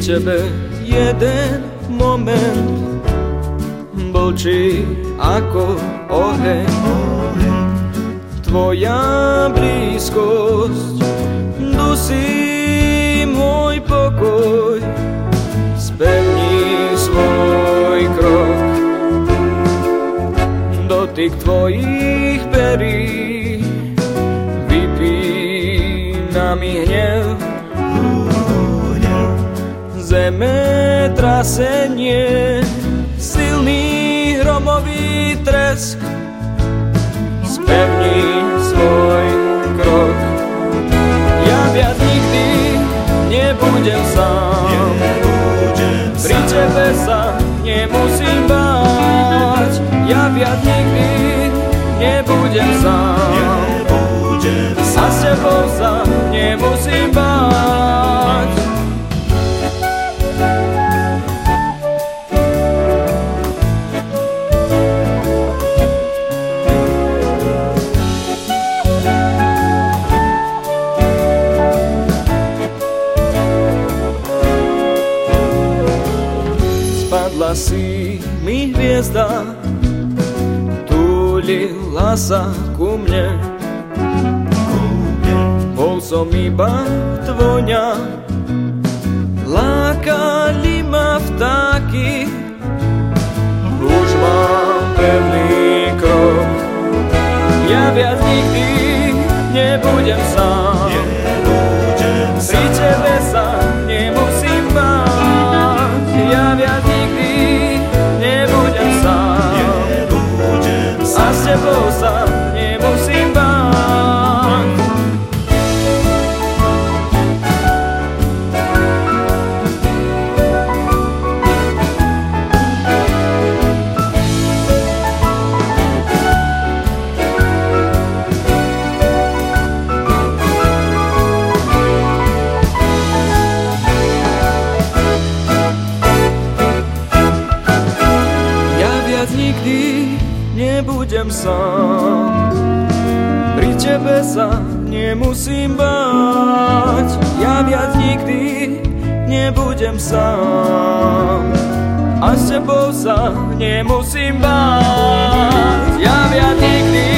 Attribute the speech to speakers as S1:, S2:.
S1: tebe jeden moment blčí ako oheň. Tvoja blízkosť dusí môj pokoj, spevní svoj krok. Dotyk tvojich perí vypína mi hnev. Zemetrasenie, silný hromový tresk spevní svoj krok. Ja viac nikdy nebudem sám, pri tebe sa nemusím báť. Ja viac nikdy nebudem sám, a s tebou sa nemusím báť. Spadla si mi hviezda, túlila sa ku mne. Bol som iba tvoňa, lákali ma vtáky. Už mám pevný krok, ja viac nikdy nebudem sám, pri tebe sa nemusím báť. Ja viac nikdy nebudem sám, a s tebou sa nemusím báť. Nikdy nebudem sám, pri tebe sa nemusím báť. Ja viac nikdy nebudem sám, a s tebou sa nemusím báť. Ja viac nikdy